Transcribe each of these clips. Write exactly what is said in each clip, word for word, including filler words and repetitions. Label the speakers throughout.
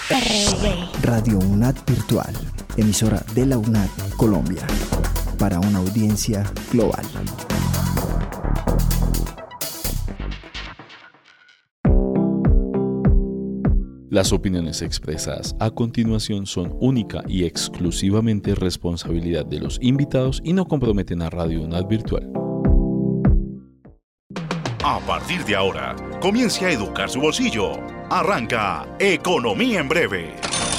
Speaker 1: R V.
Speaker 2: Radio UNAD Virtual, emisora de la UNAD Colombia, para una audiencia global.
Speaker 3: Las opiniones expresadas a continuación son única y exclusivamente responsabilidad de los invitados y no comprometen a Radio UNAD Virtual.
Speaker 4: A partir de ahora, comience a educar su bolsillo. Arranca Economía en Breve.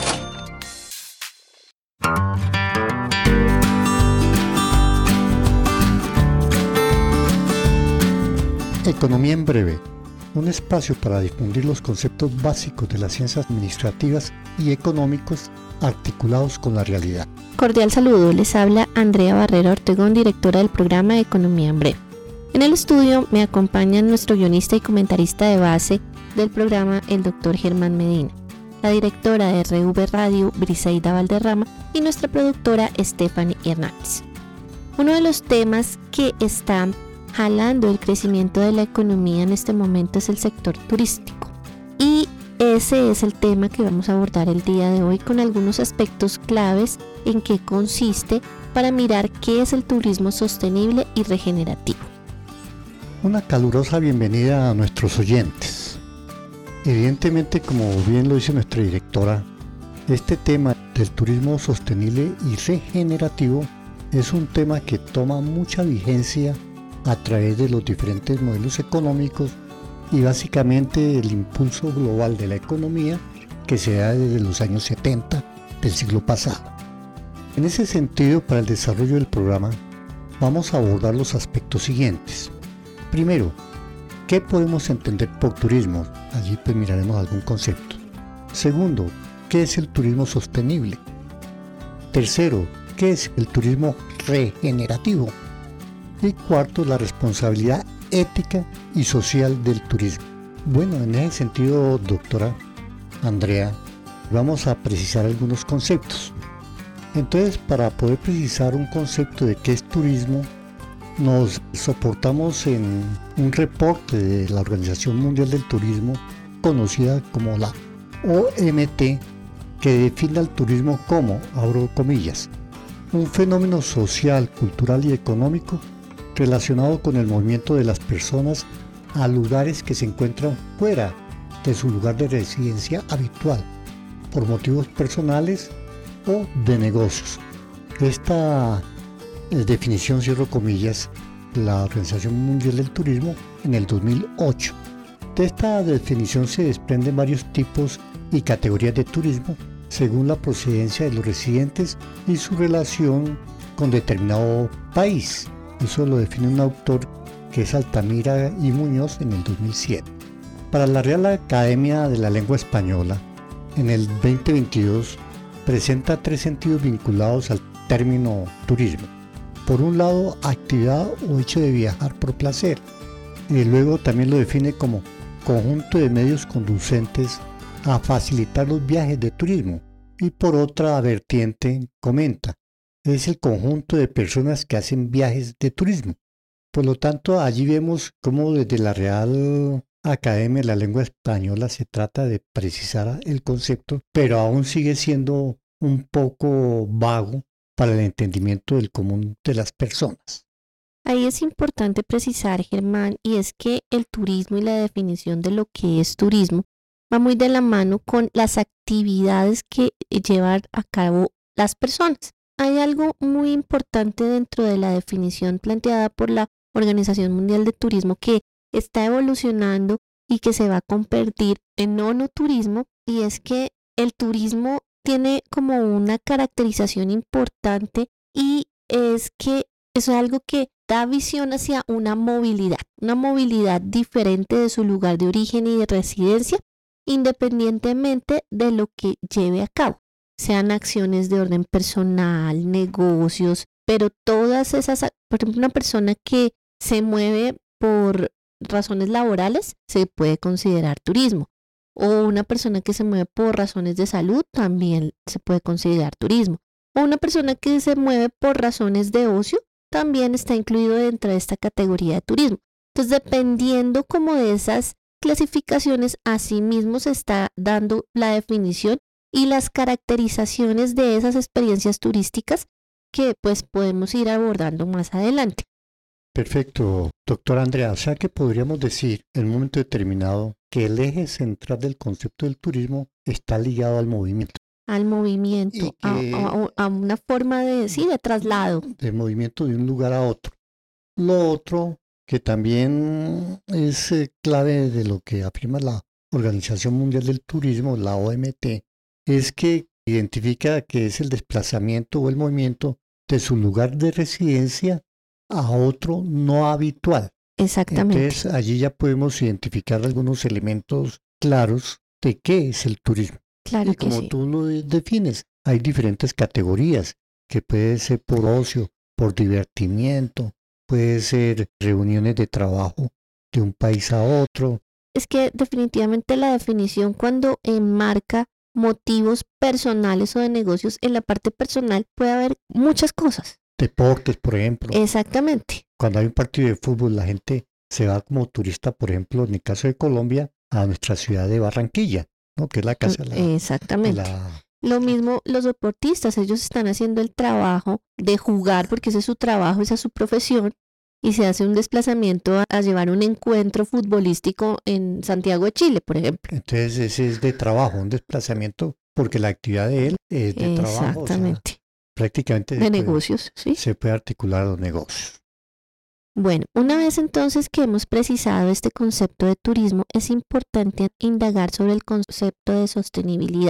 Speaker 5: Economía en Breve, un espacio para difundir los conceptos básicos de las ciencias administrativas y económicos articulados con la realidad.
Speaker 6: Cordial saludo, les habla Andrea Barrera Ortegón, directora del programa Economía en Breve. En el estudio me acompaña nuestro guionista y comentarista de base del programa, el doctor Germán Medina, la directora de R V Radio, Briseida Valderrama, y nuestra productora, Stephanie Hernández. Uno de los temas que está jalando el crecimiento de la economía en este momento es el sector turístico. Y ese es el tema que vamos a abordar el día de hoy con algunos aspectos claves en qué consiste para mirar qué es el turismo sostenible y regenerativo.
Speaker 5: Una calurosa bienvenida a nuestros oyentes. Evidentemente, como bien lo dice nuestra directora, este tema del turismo sostenible y regenerativo es un tema que toma mucha vigencia a través de los diferentes modelos económicos y básicamente el impulso global de la economía que se da desde los años setenta del siglo pasado. En ese sentido, para el desarrollo del programa, vamos a abordar los aspectos siguientes. Primero, ¿qué podemos entender por turismo? Allí pues miraremos algún concepto. Segundo, ¿qué es el turismo sostenible? Tercero, ¿qué es el turismo regenerativo? Y cuarto, la responsabilidad ética y social del turismo. Bueno, en ese sentido, doctora Andrea, vamos a precisar algunos conceptos. Entonces, para poder precisar un concepto de qué es turismo, nos soportamos en un reporte de la Organización Mundial del Turismo, conocida como la O M T, que define al turismo como, abro comillas, un fenómeno social, cultural y económico relacionado con el movimiento de las personas a lugares que se encuentran fuera de su lugar de residencia habitual, por motivos personales o de negocios. Esta eh, definición, cierro comillas, la Organización Mundial del Turismo en el dos mil ocho. De esta definición se desprenden varios tipos y categorías de turismo según la procedencia de los residentes y su relación con determinado país. Eso lo define un autor que es Altamira y Muñoz en el dos mil siete. Para la Real Academia de la Lengua Española, en el veinte veintidós, presenta tres sentidos vinculados al término turismo. Por un lado, actividad o hecho de viajar por placer. Y luego también lo define como conjunto de medios conducentes a facilitar los viajes de turismo. Y por otra vertiente, comenta, es el conjunto de personas que hacen viajes de turismo. Por lo tanto, allí vemos cómo desde la Real Academia de la Lengua Española se trata de precisar el concepto, pero aún sigue siendo un poco vago para el entendimiento del común de las personas.
Speaker 6: Ahí es importante precisar, Germán, y es que el turismo y la definición de lo que es turismo va muy de la mano con las actividades que llevan a cabo las personas. Hay algo muy importante dentro de la definición planteada por la Organización Mundial de Turismo que está evolucionando y que se va a convertir en onoturismo, y es que el turismo tiene como una caracterización importante y es que es algo que da visión hacia una movilidad, una movilidad diferente de su lugar de origen y de residencia, independientemente de lo que lleve a cabo. Sean acciones de orden personal, negocios, pero todas esas, por ejemplo, una persona que se mueve por razones laborales se puede considerar turismo, o una persona que se mueve por razones de salud también se puede considerar turismo, o una persona que se mueve por razones de ocio también está incluido dentro de esta categoría de turismo. Entonces, dependiendo como de esas clasificaciones, asimismo se está dando la definición y las caracterizaciones de esas experiencias turísticas que pues podemos ir abordando más adelante.
Speaker 5: Perfecto, doctora Andrea. O sea que podríamos decir en un momento determinado que el eje central del concepto del turismo está ligado al movimiento.
Speaker 6: Al movimiento,
Speaker 5: que,
Speaker 6: a, a, a una forma de, sí, de traslado.
Speaker 5: De movimiento de un lugar a otro. Lo otro que también es eh, clave de lo que afirma la Organización Mundial del Turismo, la O M T, es que identifica que es el desplazamiento o el movimiento de su lugar de residencia a otro no habitual.
Speaker 6: Exactamente.
Speaker 5: Entonces allí ya podemos identificar algunos elementos claros de qué es el turismo.
Speaker 6: Claro
Speaker 5: y
Speaker 6: que
Speaker 5: como
Speaker 6: sí.
Speaker 5: tú lo defines, hay diferentes categorías que puede ser por ocio, por divertimiento, puede ser reuniones de trabajo de un país a otro.
Speaker 6: Es que definitivamente la definición cuando enmarca motivos personales o de negocios en la parte personal puede haber muchas cosas.
Speaker 5: Deportes, por ejemplo.
Speaker 6: Exactamente.
Speaker 5: Cuando hay un partido de fútbol, la gente se va como turista, por ejemplo, en el caso de Colombia, a nuestra ciudad de Barranquilla, ¿no? Que es la casa de la...
Speaker 6: Exactamente.
Speaker 5: de la...
Speaker 6: Lo mismo los deportistas, ellos están haciendo el trabajo de jugar porque ese es su trabajo, esa es su profesión, y se hace un desplazamiento a, a llevar un encuentro futbolístico en Santiago de Chile, por ejemplo.
Speaker 5: Entonces ese es de trabajo, un desplazamiento, porque la actividad de él es de trabajo.
Speaker 6: Exactamente.
Speaker 5: O sea, prácticamente
Speaker 6: de
Speaker 5: se puede,
Speaker 6: negocios, ¿sí?
Speaker 5: Se puede articular los negocios.
Speaker 6: Bueno, una vez entonces que hemos precisado este concepto de turismo, es importante indagar sobre el concepto de sostenibilidad.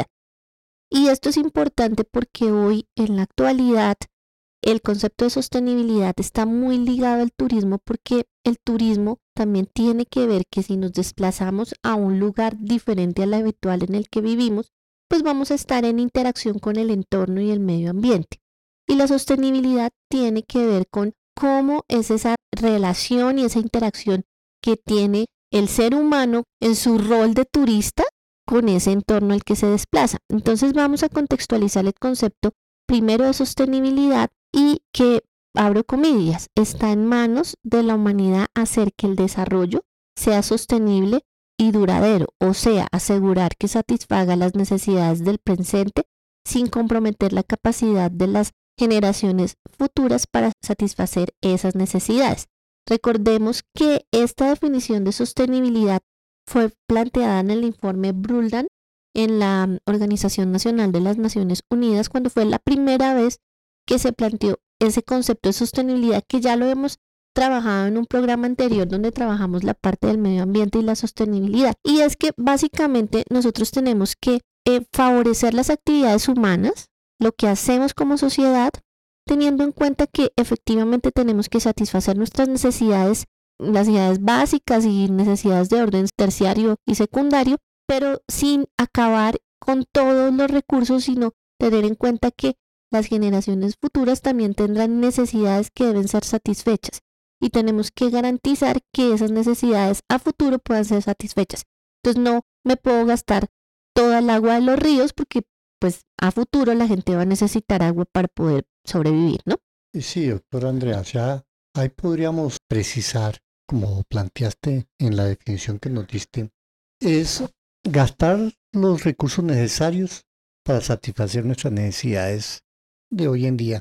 Speaker 6: Y esto es importante porque hoy, en la actualidad, el concepto de sostenibilidad está muy ligado al turismo porque el turismo también tiene que ver que si nos desplazamos a un lugar diferente al habitual en el que vivimos, pues vamos a estar en interacción con el entorno y el medio ambiente. Y la sostenibilidad tiene que ver con cómo es esa relación y esa interacción que tiene el ser humano en su rol de turista con ese entorno al que se desplaza. Entonces vamos a contextualizar el concepto primero de sostenibilidad y que, abro comillas, está en manos de la humanidad hacer que el desarrollo sea sostenible y duradero, o sea, asegurar que satisfaga las necesidades del presente sin comprometer la capacidad de las generaciones futuras para satisfacer esas necesidades. Recordemos que esta definición de sostenibilidad fue planteada en el informe Brundtland en la Organización Nacional de las Naciones Unidas cuando fue la primera vez que se planteó ese concepto de sostenibilidad, que ya lo hemos trabajado en un programa anterior donde trabajamos la parte del medio ambiente y la sostenibilidad. Y es que básicamente nosotros tenemos que eh, favorecer las actividades humanas, lo que hacemos como sociedad, teniendo en cuenta que efectivamente tenemos que satisfacer nuestras necesidades, las necesidades básicas y necesidades de orden terciario y secundario, pero sin acabar con todos los recursos, sino tener en cuenta que las generaciones futuras también tendrán necesidades que deben ser satisfechas y tenemos que garantizar que esas necesidades a futuro puedan ser satisfechas. Entonces no me puedo gastar toda el agua de los ríos porque pues a futuro la gente va a necesitar agua para poder sobrevivir, ¿no?
Speaker 5: Sí, doctora Andrea, ya ahí podríamos precisar, como planteaste en la definición que nos diste, es gastar los recursos necesarios para satisfacer nuestras necesidades de hoy en día,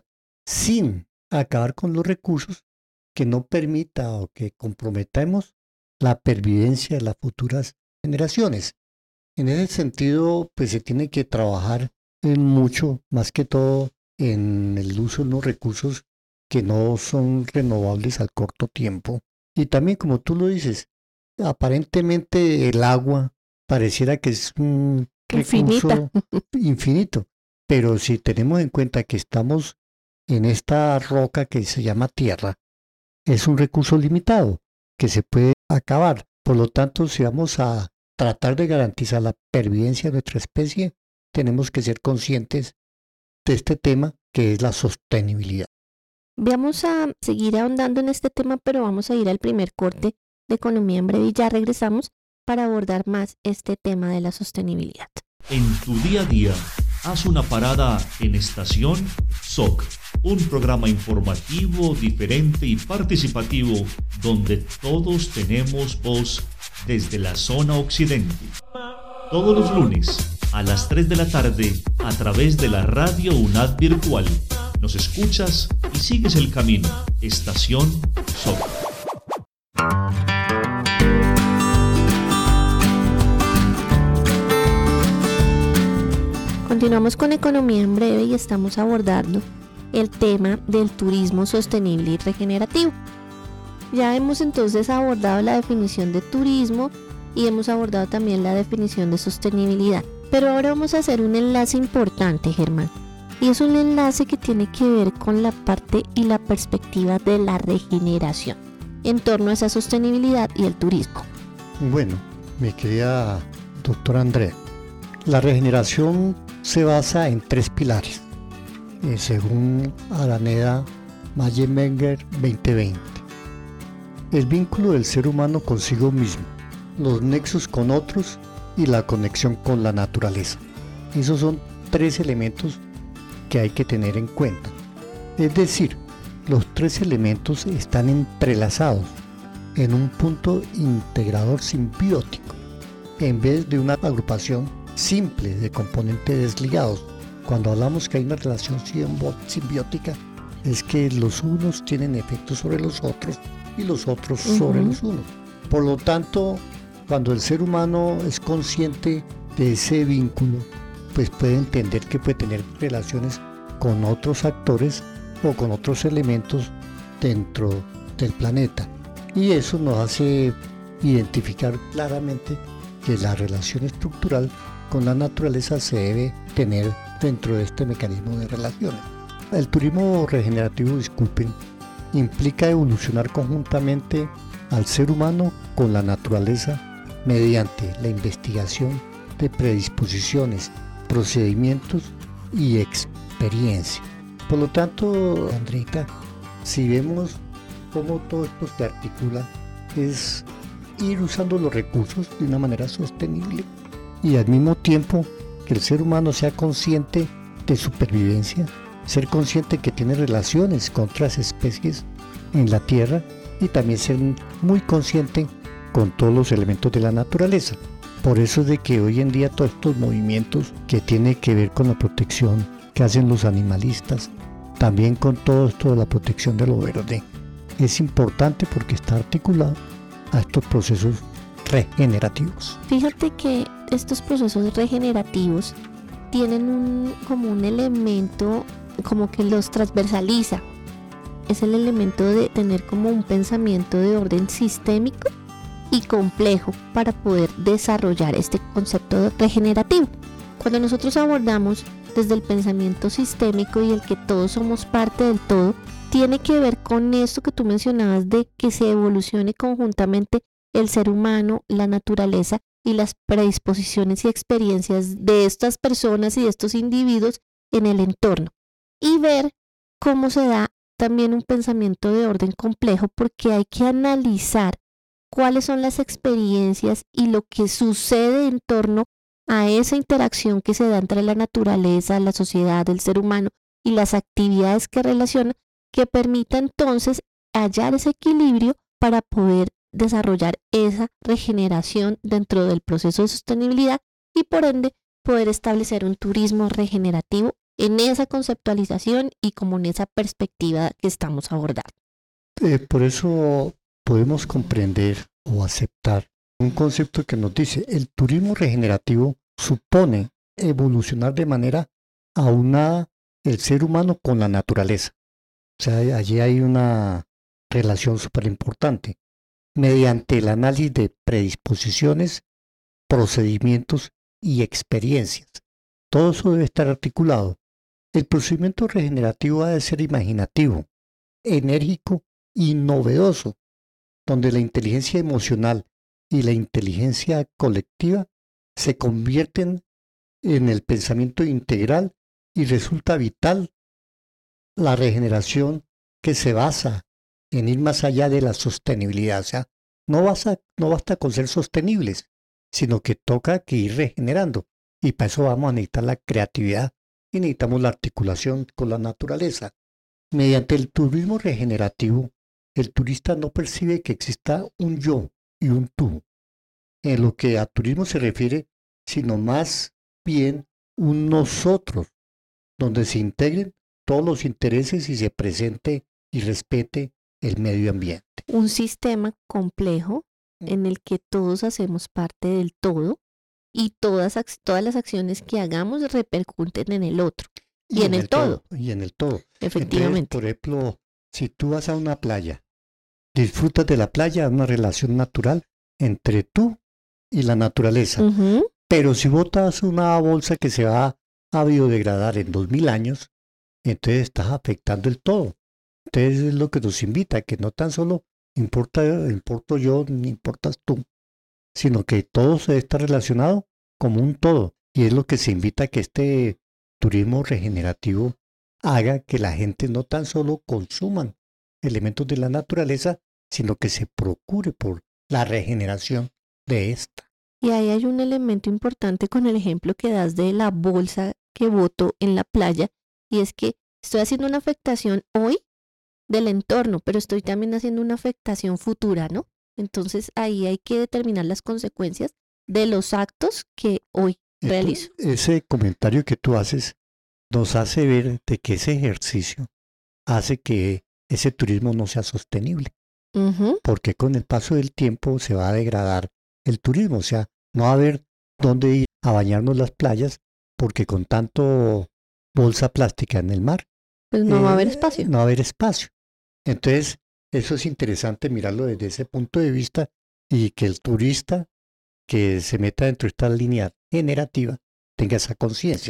Speaker 5: sin acabar con los recursos que no permita o que comprometamos la pervivencia de las futuras generaciones. En ese sentido, pues se tiene que trabajar en mucho, más que todo en el uso de unos recursos que no son renovables al corto tiempo. Y también, como tú lo dices, aparentemente el agua pareciera que es un recurso
Speaker 6: Infinita.
Speaker 5: infinito. Pero si tenemos en cuenta que estamos en esta roca que se llama tierra, es un recurso limitado que se puede acabar. Por lo tanto, si vamos a tratar de garantizar la pervivencia de nuestra especie, tenemos que ser conscientes de este tema que es la sostenibilidad.
Speaker 6: Vamos a seguir ahondando en este tema, pero vamos a ir al primer corte de Economía en Breve y ya regresamos para abordar más este tema de la sostenibilidad.
Speaker 1: En tu día a día, haz una parada en Estación S O C, un programa informativo, diferente y participativo donde todos tenemos voz desde la zona occidente. Todos los lunes a las tres de la tarde a través de la Radio UNAD Virtual. Nos escuchas y sigues el camino. Estación S O C.
Speaker 6: Continuamos con Economía en Breve y estamos abordando el tema del turismo sostenible y regenerativo. Ya hemos entonces abordado la definición de turismo y hemos abordado también la definición de sostenibilidad. Pero ahora vamos a hacer un enlace importante, Germán. Y es un enlace que tiene que ver con la parte y la perspectiva de la regeneración en torno a esa sostenibilidad y el turismo.
Speaker 5: Bueno, mi querida doctora Andrea, la regeneración se basa en tres pilares, eh, según Araneda Mayenberger veinte veinte. El vínculo del ser humano consigo mismo, los nexos con otros y la conexión con la naturaleza. Esos son tres elementos que hay que tener en cuenta. Es decir, los tres elementos están entrelazados en un punto integrador simbiótico, en vez de una agrupación simple de componentes desligados. Cuando hablamos que hay una relación simbiótica, es que los unos tienen efectos sobre los otros y los otros uh-huh. sobre los unos. Por lo tanto, cuando el ser humano es consciente de ese vínculo, pues puede entender que puede tener relaciones con otros actores o con otros elementos dentro del planeta. Y eso nos hace identificar claramente que la relación estructural con la naturaleza se debe tener dentro de este mecanismo de relaciones. El turismo regenerativo, disculpen, implica evolucionar conjuntamente al ser humano con la naturaleza mediante la investigación de predisposiciones, procedimientos y experiencia. Por lo tanto, Andreita, si vemos cómo todo esto se articula, es ir usando los recursos de una manera sostenible y al mismo tiempo que el ser humano sea consciente de supervivencia, ser consciente que tiene relaciones con otras especies en la Tierra y también ser muy consciente con todos los elementos de la naturaleza. Por eso es de que hoy en día todos estos movimientos que tienen que ver con la protección que hacen los animalistas, también con todo esto de la protección de lo verde, es importante porque está articulado a estos procesos regenerativos.
Speaker 6: Fíjate que estos procesos regenerativos tienen un, como un elemento como que los transversaliza. Es el elemento de tener como un pensamiento de orden sistémico y complejo para poder desarrollar este concepto regenerativo. Cuando nosotros abordamos desde el pensamiento sistémico y el que todos somos parte del todo, tiene que ver con esto que tú mencionabas de que se evolucione conjuntamente el ser humano, la naturaleza y las predisposiciones y experiencias de estas personas y de estos individuos en el entorno. Y ver cómo se da también un pensamiento de orden complejo, porque hay que analizar cuáles son las experiencias y lo que sucede en torno a esa interacción que se da entre la naturaleza, la sociedad, el ser humano y las actividades que relacionan, que permita entonces hallar ese equilibrio para poder desarrollar esa regeneración dentro del proceso de sostenibilidad y por ende poder establecer un turismo regenerativo en esa conceptualización y como en esa perspectiva que estamos abordando.
Speaker 5: Eh, por eso podemos comprender o aceptar un concepto que nos dice: el turismo regenerativo supone evolucionar de manera aunada el ser humano con la naturaleza. O sea, allí hay una relación súper importante, mediante el análisis de predisposiciones, procedimientos y experiencias. Todo eso debe estar articulado. El procedimiento regenerativo ha de ser imaginativo, enérgico y novedoso, donde la inteligencia emocional y la inteligencia colectiva se convierten en el pensamiento integral y resulta vital la regeneración que se basa en ir más allá de la sostenibilidad. O sea, no basta, no basta con ser sostenibles, sino que toca que ir regenerando. Y para eso vamos a necesitar la creatividad y necesitamos la articulación con la naturaleza. Mediante el turismo regenerativo, el turista no percibe que exista un yo y un tú, en lo que a turismo se refiere, sino más bien un nosotros, donde se integren todos los intereses y se presente y respete el medio ambiente.
Speaker 6: Un sistema complejo en el que todos hacemos parte del todo y todas, todas las acciones que hagamos repercuten en el otro y, y en, en el, el todo.
Speaker 5: todo. Y en el todo.
Speaker 6: Efectivamente.
Speaker 5: Entonces, por ejemplo, si tú vas a una playa, disfrutas de la playa, una relación natural entre tú y la naturaleza.
Speaker 6: Uh-huh.
Speaker 5: Pero si botas una bolsa que se va a biodegradar en dos mil años, entonces estás afectando el todo. Entonces es lo que nos invita, que no tan solo importa, importo yo ni importas tú, sino que todo se está relacionado como un todo. Y es lo que se invita a que este turismo regenerativo haga que la gente no tan solo consuman elementos de la naturaleza, sino que se procure por la regeneración de esta.
Speaker 6: Y ahí hay un elemento importante con el ejemplo que das de la bolsa que boto en la playa, y es que estoy haciendo una afectación hoy del entorno, pero estoy también haciendo una afectación futura, ¿no? Entonces ahí hay que determinar las consecuencias de los actos que hoy
Speaker 5: Esto,
Speaker 6: realizo.
Speaker 5: Ese comentario que tú haces nos hace ver de que ese ejercicio hace que ese turismo no sea sostenible,
Speaker 6: Uh-huh.
Speaker 5: porque con el paso del tiempo se va a degradar el turismo, o sea, no va a haber dónde ir a bañarnos las playas, porque con tanto bolsa plástica en el mar,
Speaker 6: Pues no
Speaker 5: eh,
Speaker 6: va a haber espacio.
Speaker 5: No va a haber espacio. Entonces, eso es interesante mirarlo desde ese punto de vista y que el turista que se meta dentro de esta línea generativa tenga esa conciencia.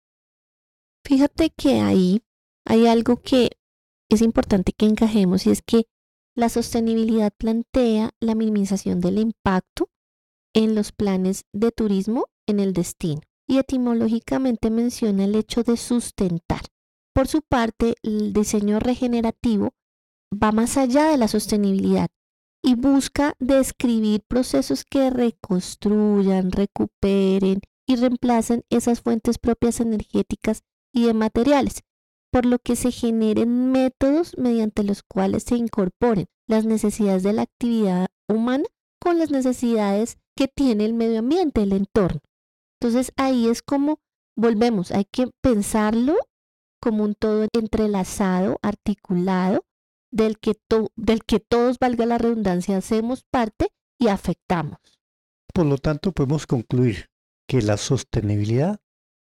Speaker 6: Fíjate que ahí hay algo que es importante que encajemos, y es que la sostenibilidad plantea la minimización del impacto en los planes de turismo en el destino, y etimológicamente menciona el hecho de sustentar. Por su parte, el diseño regenerativo va más allá de la sostenibilidad y busca describir procesos que reconstruyan, recuperen y reemplacen esas fuentes propias energéticas y de materiales, por lo que se generen métodos mediante los cuales se incorporen las necesidades de la actividad humana con las necesidades que tiene el medio ambiente, el entorno. Entonces ahí es como volvemos, hay que pensarlo como un todo entrelazado, articulado, del que, to- del que todos, valga la redundancia, hacemos parte y afectamos.
Speaker 5: Por lo tanto, podemos concluir que la sostenibilidad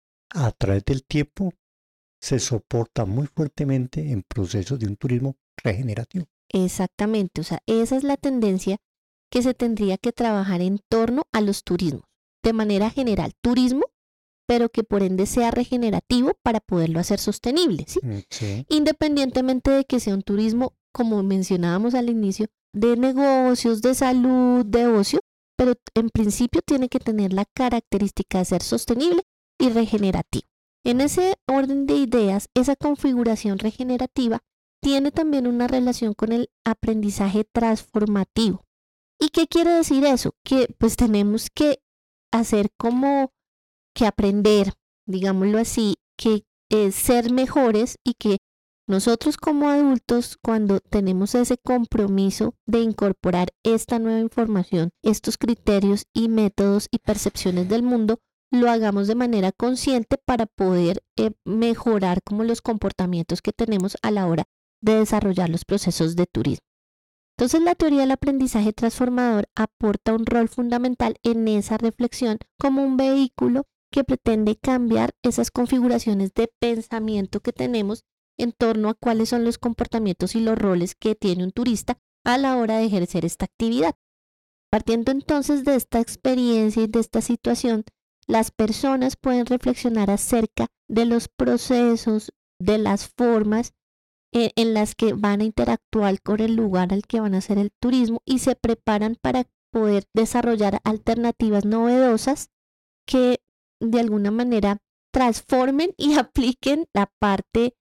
Speaker 5: a través del tiempo se soporta muy fuertemente en procesos de un turismo regenerativo.
Speaker 6: Exactamente, o sea, esa es la tendencia que se tendría que trabajar en torno a los turismos, de manera general, turismo, pero que por ende sea regenerativo para poderlo hacer sostenible, ¿sí?
Speaker 5: Sí.
Speaker 6: Independientemente de que sea un turismo, como mencionábamos al inicio, de negocios, de salud, de ocio, pero en principio tiene que tener la característica de ser sostenible y regenerativo. En ese orden de ideas, esa configuración regenerativa tiene también una relación con el aprendizaje transformativo. ¿Y qué quiere decir eso? Que pues tenemos que hacer como que aprender, digámoslo así, que es ser mejores, y que nosotros como adultos, cuando tenemos ese compromiso de incorporar esta nueva información, estos criterios y métodos y percepciones del mundo, lo hagamos de manera consciente para poder eh, mejorar como los comportamientos que tenemos a la hora de desarrollar los procesos de turismo. Entonces, la teoría del aprendizaje transformador aporta un rol fundamental en esa reflexión como un vehículo que pretende cambiar esas configuraciones de pensamiento que tenemos en torno a cuáles son los comportamientos y los roles que tiene un turista a la hora de ejercer esta actividad. Partiendo entonces de esta experiencia y de esta situación, las personas pueden reflexionar acerca de los procesos, de las formas eh, en las que van a interactuar con el lugar al que van a hacer el turismo, y se preparan para poder desarrollar alternativas novedosas que de alguna manera transformen y apliquen la parte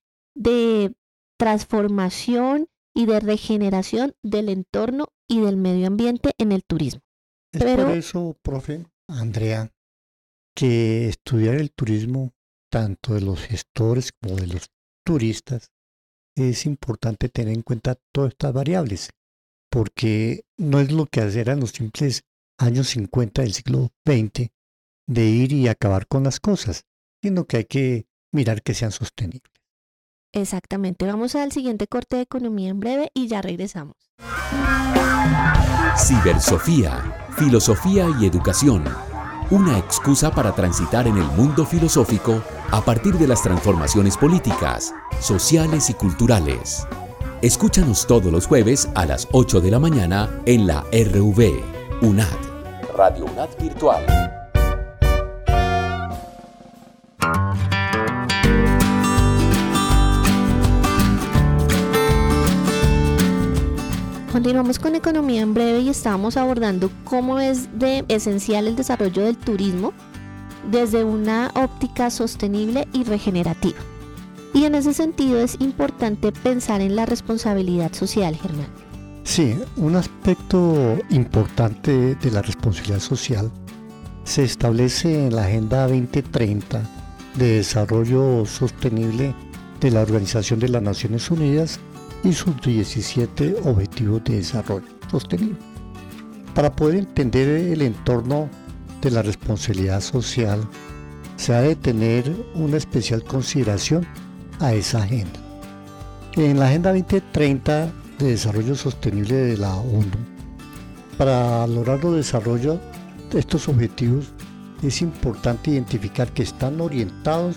Speaker 6: de transformación y de regeneración del entorno y del medio ambiente en el turismo.
Speaker 5: Es
Speaker 6: Pero,
Speaker 5: por eso, profe Andrea, que estudiar el turismo, tanto de los gestores como de los turistas, es importante tener en cuenta todas estas variables, porque no es lo que eran los simples años cincuenta del siglo veinte, de ir y acabar con las cosas, sino que hay que mirar que sean sostenibles.
Speaker 6: Exactamente. Vamos al siguiente corte de economía en breve y ya regresamos.
Speaker 7: Cibersofía, filosofía y educación. Una excusa para transitar en el mundo filosófico a partir de las transformaciones políticas, sociales y culturales. Escúchanos todos los jueves a las ocho de la mañana en la R V, UNAD, Radio UNAD Virtual.
Speaker 6: Continuamos con economía en breve y estábamos abordando cómo es de esencial el desarrollo del turismo desde una óptica sostenible y regenerativa. Y en ese sentido es importante pensar en la responsabilidad social, Germán.
Speaker 5: Sí, un aspecto importante de la responsabilidad social se establece en la Agenda veinte treinta de Desarrollo Sostenible de la Organización de las Naciones Unidas y sus diecisiete Objetivos de Desarrollo Sostenible. Para poder entender el entorno de la responsabilidad social, se ha de tener una especial consideración a esa agenda. En la Agenda veinte treinta de Desarrollo Sostenible de la ONU, para lograr los desarrollos de estos objetivos, es importante identificar que están orientados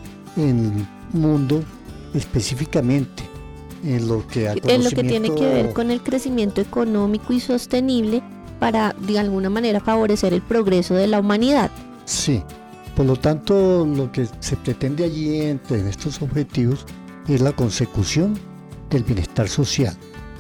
Speaker 5: en el mundo específicamente en lo que,
Speaker 6: en lo que tiene que ver con el crecimiento económico y sostenible para de alguna manera favorecer el progreso de la humanidad.
Speaker 5: Sí, por lo tanto lo que se pretende allí entre estos objetivos es la consecución del bienestar social,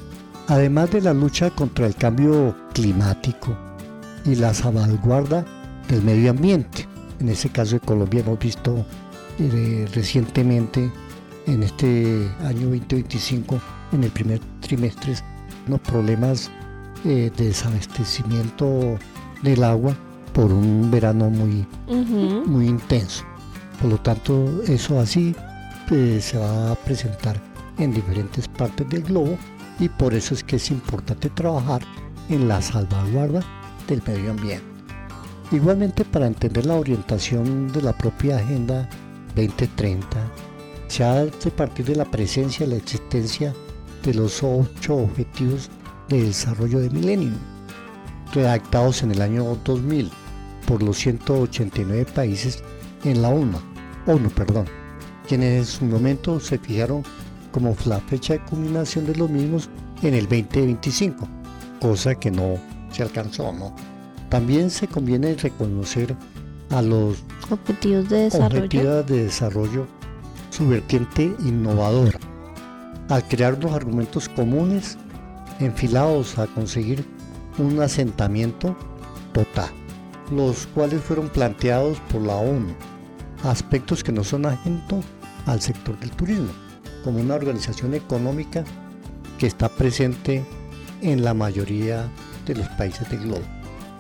Speaker 5: además de la lucha contra el cambio climático y la salvaguarda del medio ambiente. En ese caso de Colombia hemos visto eh, recientemente en este año veinte veinticinco, en el primer trimestre, unos problemas eh, de desabastecimiento del agua por un verano muy, uh-huh. muy intenso. Por lo tanto, eso así eh, se va a presentar en diferentes partes del globo y por eso es que es importante trabajar en la salvaguarda del medio ambiente. Igualmente, para entender la orientación de la propia Agenda veinte treinta, se ha de partir de la presencia y la existencia de los ocho Objetivos de Desarrollo de Milenio, redactados en el año dos mil por los ciento ochenta y nueve países en la ONU, ONU perdón, quienes en su momento se fijaron como la fecha de culminación de los mismos en el veinte veinticinco, cosa que no se alcanzó, ¿no? También se conviene reconocer a los
Speaker 6: Objetivos de Desarrollo,
Speaker 5: objetivos de desarrollo su vertiente innovadora, al crear unos argumentos comunes enfilados a conseguir un asentamiento total, los cuales fueron planteados por la ONU, aspectos que no son ajenos al sector del turismo, como una organización económica que está presente en la mayoría de los países del globo.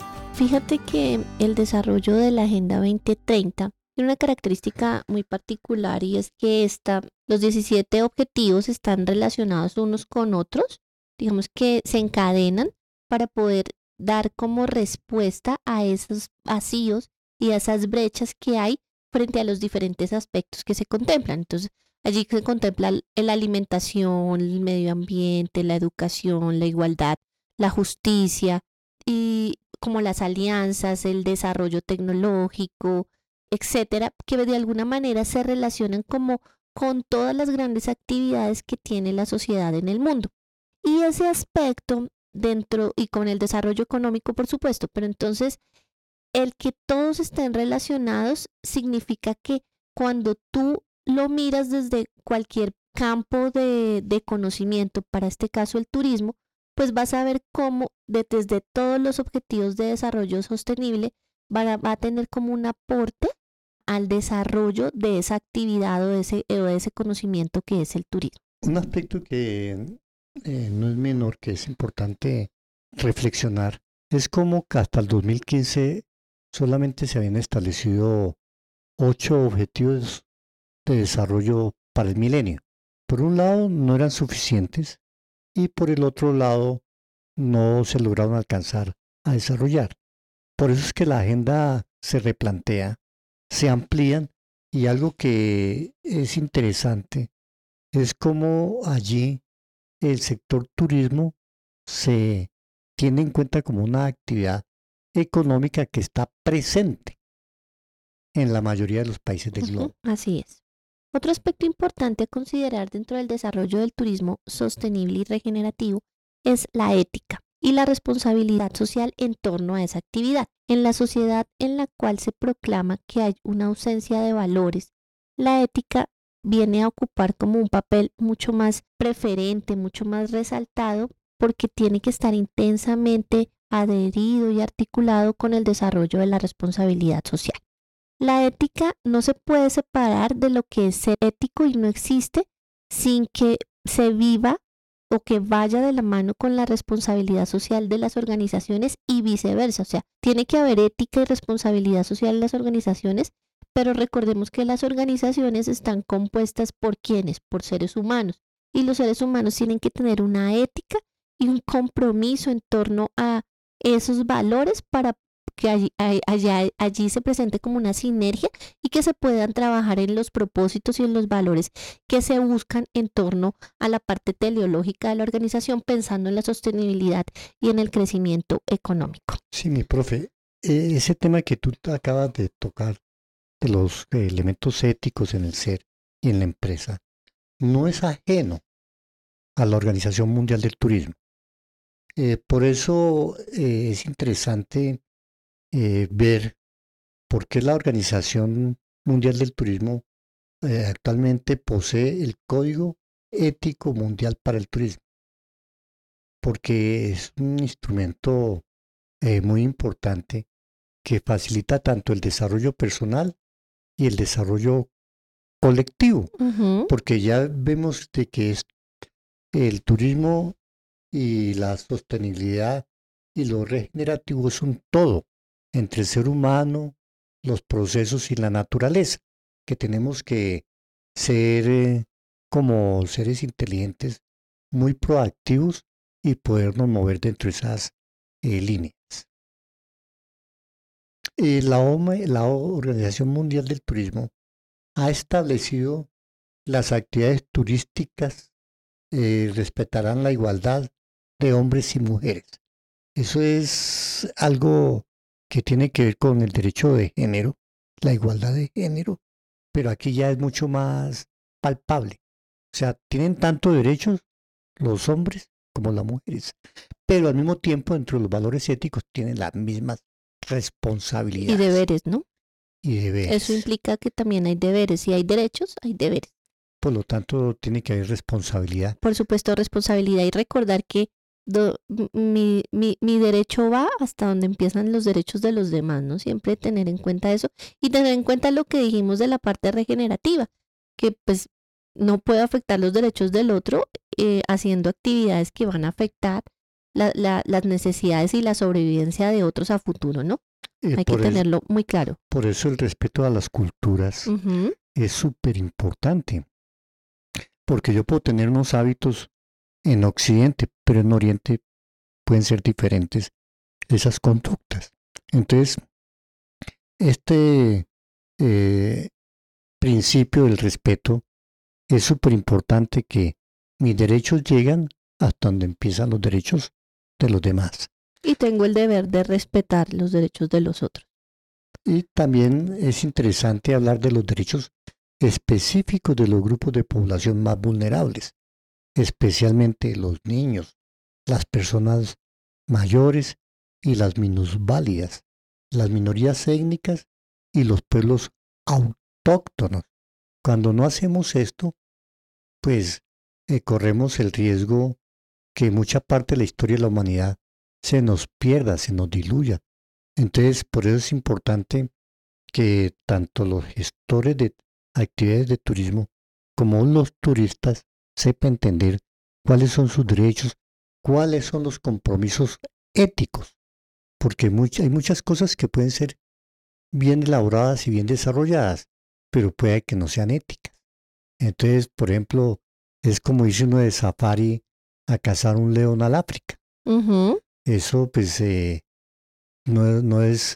Speaker 6: Fíjate que el desarrollo de la Agenda veinte treinta tiene una característica muy particular y es que esta, los diecisiete objetivos están relacionados unos con otros, digamos que se encadenan para poder dar como respuesta a esos vacíos y a esas brechas que hay frente a los diferentes aspectos que se contemplan. Entonces, allí se contempla la alimentación, el medio ambiente, la educación, la igualdad, la justicia y como las alianzas, el desarrollo tecnológico, etcétera, que de alguna manera se relacionan como con todas las grandes actividades que tiene la sociedad en el mundo. Y ese aspecto dentro y con el desarrollo económico, por supuesto, pero entonces el que todos estén relacionados significa que cuando tú lo miras desde cualquier campo de, de conocimiento, para este caso el turismo, pues vas a ver cómo desde todos los objetivos de desarrollo sostenible va, va a tener como un aporte al desarrollo de esa actividad o de ese, o de ese conocimiento que es el turismo.
Speaker 5: Un aspecto que eh, no es menor, que es importante reflexionar, es como que hasta el dos mil quince solamente se habían establecido ocho objetivos de desarrollo para el milenio. Por un lado, no eran suficientes y por el otro lado, no se lograron alcanzar a desarrollar. Por eso es que la Agenda se replantea, se amplían, y algo que es interesante es cómo allí el sector turismo se tiene en cuenta como una actividad económica que está presente en la mayoría de los países del globo.
Speaker 6: Uh-huh, así es. Otro aspecto importante a considerar dentro del desarrollo del turismo sostenible y regenerativo es la ética y la responsabilidad social en torno a esa actividad. En la sociedad en la cual se proclama que hay una ausencia de valores, la ética viene a ocupar como un papel mucho más preferente, mucho más resaltado, porque tiene que estar intensamente adherido y articulado con el desarrollo de la responsabilidad social. La ética no se puede separar de lo que es ser ético y no existe sin que se viva o que vaya de la mano con la responsabilidad social de las organizaciones y viceversa. O sea, tiene que haber ética y responsabilidad social en las organizaciones, pero recordemos que las organizaciones están compuestas por ¿quiénes? Por seres humanos. Y los seres humanos tienen que tener una ética y un compromiso en torno a esos valores para que allí, allí, allí se presente como una sinergia y que se puedan trabajar en los propósitos y en los valores que se buscan en torno a la parte teleológica de la organización, pensando en la sostenibilidad y en el crecimiento económico.
Speaker 5: Sí, mi profe, eh, ese tema que tú acabas de tocar de los eh, elementos éticos en el ser y en la empresa no es ajeno a la Organización Mundial del Turismo. Eh, por eso eh, es interesante Eh, ver por qué la Organización Mundial del Turismo eh, actualmente posee el Código Ético Mundial para el Turismo, porque es un instrumento eh, muy importante que facilita tanto el desarrollo personal y el desarrollo colectivo,
Speaker 6: Uh-huh.
Speaker 5: porque ya vemos de que es el turismo y la sostenibilidad y lo regenerativo es un todo entre el ser humano, los procesos y la naturaleza, que tenemos que ser eh, como seres inteligentes, muy proactivos y podernos mover dentro de esas eh, líneas. Eh, la, O M A, la Organización Mundial del Turismo ha establecido las actividades turísticas eh, respetarán la igualdad de hombres y mujeres. Eso es algo que tiene que ver con el derecho de género, la igualdad de género, pero aquí ya es mucho más palpable. O sea, tienen tanto derechos los hombres como las mujeres, pero al mismo tiempo dentro de los valores éticos tienen las mismas responsabilidades.
Speaker 6: Y deberes, ¿no?
Speaker 5: Y deberes.
Speaker 6: Eso implica que también hay deberes. Si hay derechos, hay deberes.
Speaker 5: Por lo tanto, tiene que haber responsabilidad.
Speaker 6: Por supuesto, responsabilidad y recordar que Do, mi, mi, mi derecho va hasta donde empiezan los derechos de los demás, ¿no? Siempre tener en cuenta eso y tener en cuenta lo que dijimos de la parte regenerativa, que pues no puede afectar los derechos del otro eh, haciendo actividades que van a afectar la, la, las necesidades y la sobrevivencia de otros a futuro, ¿no?
Speaker 5: Eh,
Speaker 6: Hay que
Speaker 5: por
Speaker 6: tenerlo
Speaker 5: el,
Speaker 6: muy claro.
Speaker 5: Por eso el respeto a las culturas
Speaker 6: Uh-huh.
Speaker 5: es súper importante, porque yo puedo tener unos hábitos en Occidente, pero en Oriente pueden ser diferentes esas conductas. Entonces, este eh, principio del respeto es súper importante, que mis derechos llegan hasta donde empiezan los derechos de los demás.
Speaker 6: Y tengo el deber de respetar los derechos de los otros.
Speaker 5: Y también es interesante hablar de los derechos específicos de los grupos de población más vulnerables, especialmente los niños, las personas mayores y las minusválidas, las minorías étnicas y los pueblos autóctonos. Cuando no hacemos esto, pues eh, corremos el riesgo que mucha parte de la historia de la humanidad se nos pierda, se nos diluya. Entonces, por eso es importante que tanto los gestores de actividades de turismo como los turistas sepa entender cuáles son sus derechos, cuáles son los compromisos éticos, porque mucha, hay muchas cosas que pueden ser bien elaboradas y bien desarrolladas, pero puede que no sean éticas. Entonces, por ejemplo, es como dice uno de safari a cazar un león al África.
Speaker 6: Uh-huh.
Speaker 5: Eso pues eh, no, no es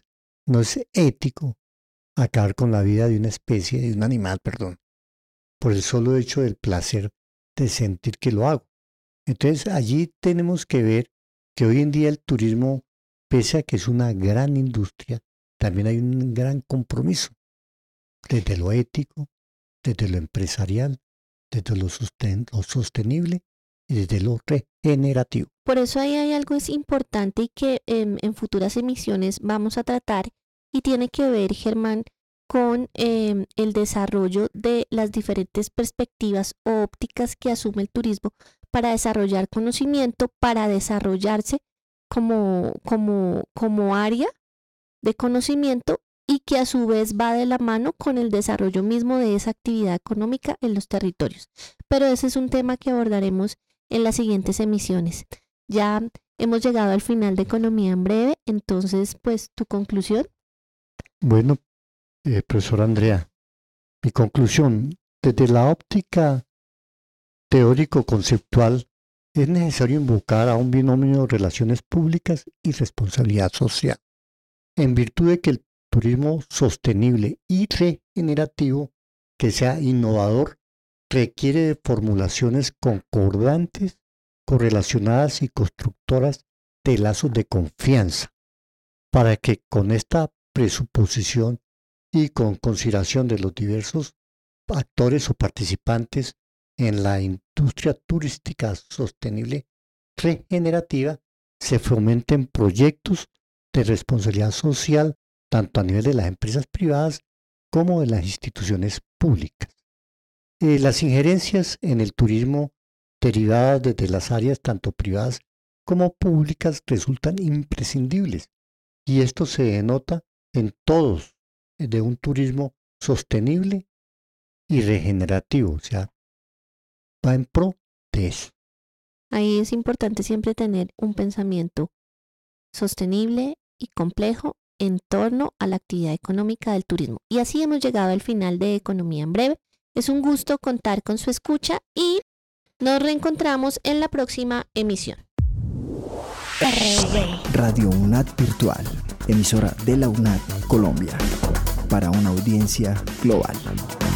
Speaker 5: no es ético acabar con la vida de una especie, de un animal, perdón, por el solo hecho del placer de sentir que lo hago. Entonces allí tenemos que ver que hoy en día el turismo, pese a que es una gran industria, también hay un gran compromiso desde lo ético, desde lo empresarial, desde lo, sosten- lo sostenible y desde lo regenerativo.
Speaker 6: Por eso ahí hay algo es importante y que em, en futuras emisiones vamos a tratar y tiene que ver, Germán, con em, el desarrollo de las diferentes perspectivas o ópticas que asume el turismo para desarrollar conocimiento, para desarrollarse como, como, como área de conocimiento y que a su vez va de la mano con el desarrollo mismo de esa actividad económica en los territorios. Pero ese es un tema que abordaremos en las siguientes emisiones. Ya hemos llegado al final de Economía en Breve, entonces, pues, ¿tu conclusión?
Speaker 5: Bueno, eh, profesora Andrea, mi conclusión, desde la óptica teórico-conceptual, es necesario invocar a un binomio de relaciones públicas y responsabilidad social, en virtud de que el turismo sostenible y regenerativo, que sea innovador, requiere de formulaciones concordantes, correlacionadas y constructoras de lazos de confianza, para que con esta presuposición y con consideración de los diversos actores o participantes en la industria turística sostenible regenerativa se fomenten proyectos de responsabilidad social tanto a nivel de las empresas privadas como de las instituciones públicas. Eh, las injerencias en el turismo derivadas desde las áreas tanto privadas como públicas resultan imprescindibles y esto se denota en todos de un turismo sostenible y regenerativo, o sea, va en pro de eso.
Speaker 6: Ahí es importante siempre tener un pensamiento sostenible y complejo en torno a la actividad económica del turismo. Y así hemos llegado al final de Economía en Breve. Es un gusto contar con su escucha y nos reencontramos en la próxima emisión.
Speaker 2: Radio UNAD Virtual, emisora de la UNAD Colombia, para una audiencia global.